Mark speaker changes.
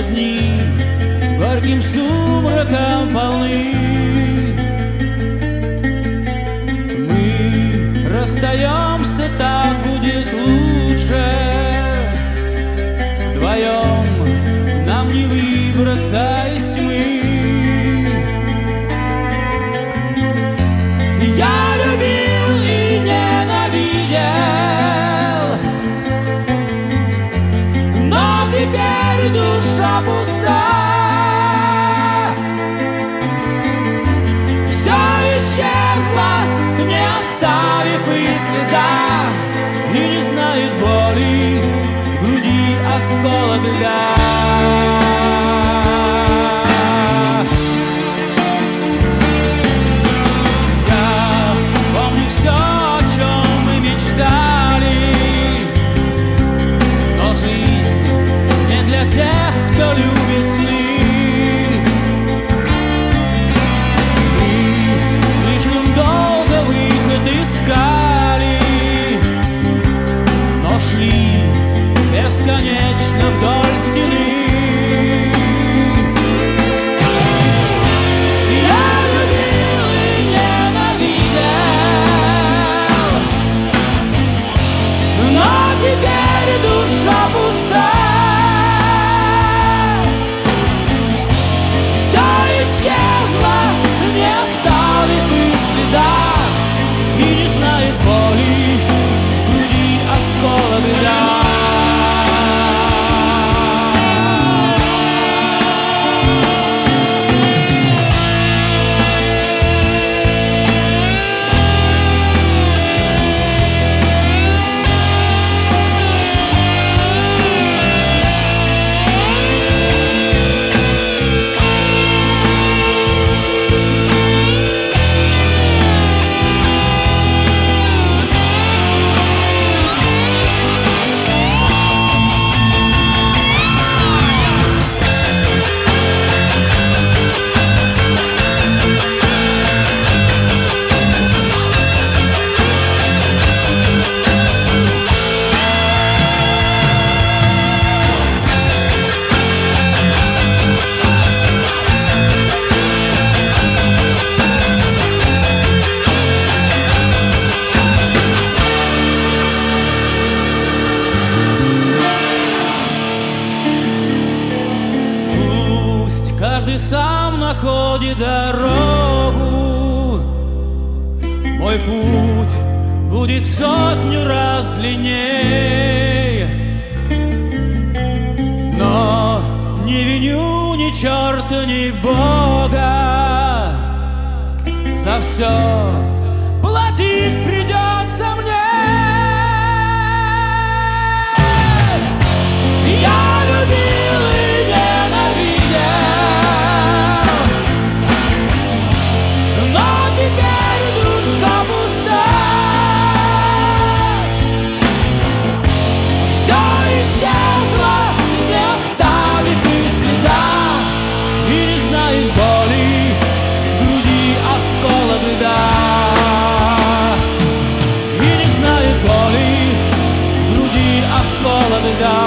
Speaker 1: дни горьким сумраком полны. Мы расстаемся, так будет лучше. Вдвоем нам не выбраться из тьмы. Я любил и ненавидел, но теперь душа пуста. Все исчезло, не оставив и следа, и не знает боли в груди осколок льда. Кто любит сны, мы слишком долго выход искали, но шли бесконечно вдоль стены. Я любил и ненавидел, но теперь душа пуста. Исчезла, не оставив и следа, и не знает боли в груди осколок льда. Каждый сам находит дорогу. Мой путь будет в 100 раз длиннее, но не виню ни черта, ни Бога. За все платить придется мне. Я любил и ненавидел, но теперь душа пуста. Все исчезло, не оставив и следа, и не знает боли в груди осколок льда. И не знает боли в груди осколок льда.